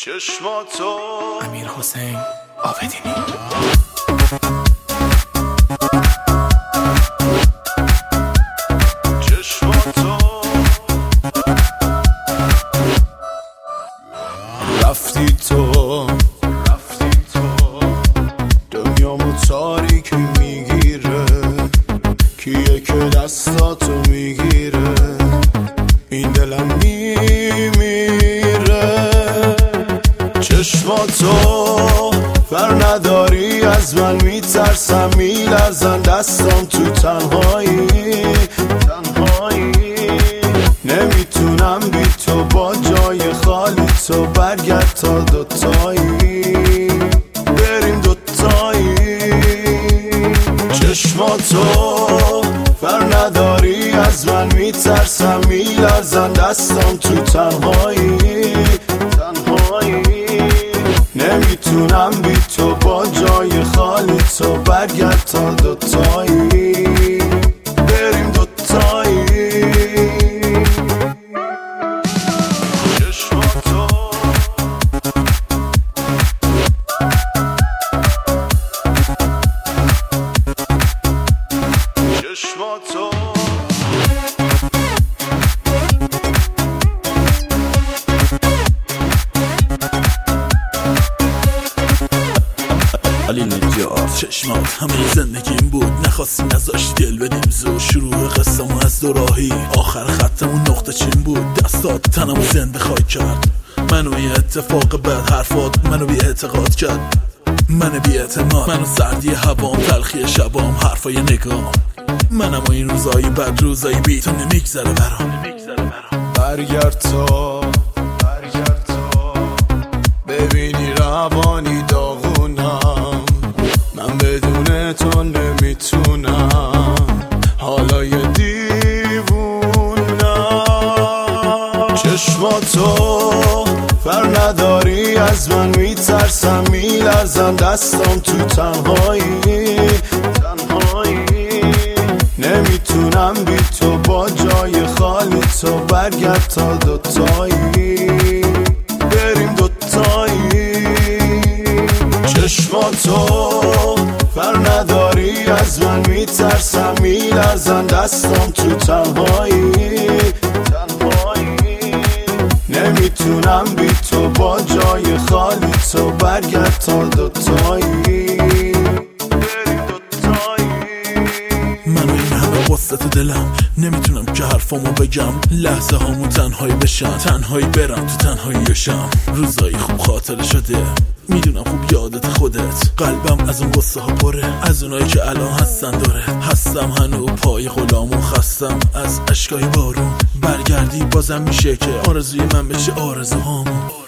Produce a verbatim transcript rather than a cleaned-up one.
چشماتو امیر حسین آبدینی. چشماتو رفتی تو رفتی تو دنیامو تاریکی میگیره، کیه که دستاتو میگیره، این دلم میمیره. چشماتو فر نداری از من، میترسم میلرزن دستام تو تنهایی تنهایی. نمیتونم بی تو با جای خالی تو، برگرد تا دوتایی بریم دوتایی. چشماتو فر نداری از من، میترسم میلرزن دستام تو تنهایی تنهایی. نمیتونم بی تو با جای خالی تو، برگرد تا دوتایی بریم دوتایی. چشماتو چشماتو علی نجات چشمات همه زندگیم بود، نخواستی نذاشتی دل بدیم زود. شروع قصه‌مو از دو راهی، آخر خطمون نقطه چین بود. دستات تنمو زنده خواهی کرد، منو یه اتفاق بد، حرفات منو بی اعتقاد کرد، منو بی اعتماد، منو سردی هوام، تلخی شبام، حرفای نگام. منم و این روزایی بد، روزایی بی تو نمیگذره برام. برگرد تا برگرد تا ببینی روانی داغونم، من بدون تو نمیتونم، حالا یه دیوونم. چشماتو فر نداری از من، میترسم میلرزن دستام تو تنهایی تنهایی. نمیتونم بی تو با جای خالی تو، برگرد تا دوتایی بریم دوتایی. چشماتو فر نداری از من، میترسم میلرزن دستام تو تنهایی تنهایی. نمیتونم بی تو با جای خالی تو، برگرد تا دوتایی بریم دوتایی. منو این همه قصه تو دلم، نمیتونم که حرفامو بگم. لحظه هامو تنهایی بشم، تنهایی برم تو تنهایی بشم. روزایی خوب خاطره شده، میدونم خوب یادت خودت. قلبم از اون قصه ها پره، از اونایی که الان هستن داره. هستم هنو پای غلامو، خستم از اشکای بارون. برگردی بازم میشه که آرزوی من بشه آرزوهامو.